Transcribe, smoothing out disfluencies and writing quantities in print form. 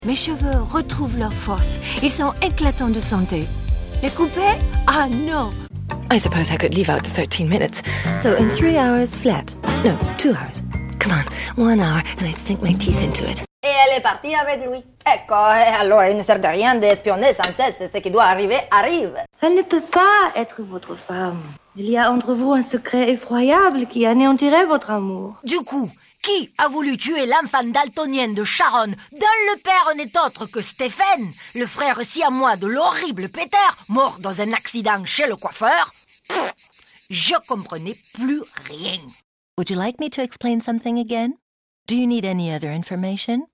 Mes cheveux retrouvent leur force. Ils sont éclatants de santé. Les couper? Ah non! I suppose I could leave out the 13 minutes. So in 3 hours flat. No, 2 hours. Come on, 1 hour and I sink my teeth into it. Et elle est partie avec lui. Ecco, alors il ne sert de rien d'espionner sans cesse. Ce qui doit arriver, arrive. Elle ne peut pas être votre femme. Il y a entre vous un secret effroyable qui anéantirait votre amour. Du coup, qui a voulu tuer l'enfant daltonien de Sharon, dont le père n'est autre que Stephen, le frère siamois de l'horrible Peter, mort dans un accident chez le coiffeur? Je comprenais plus rien. Would you like me to explain something again? Do you need any other information?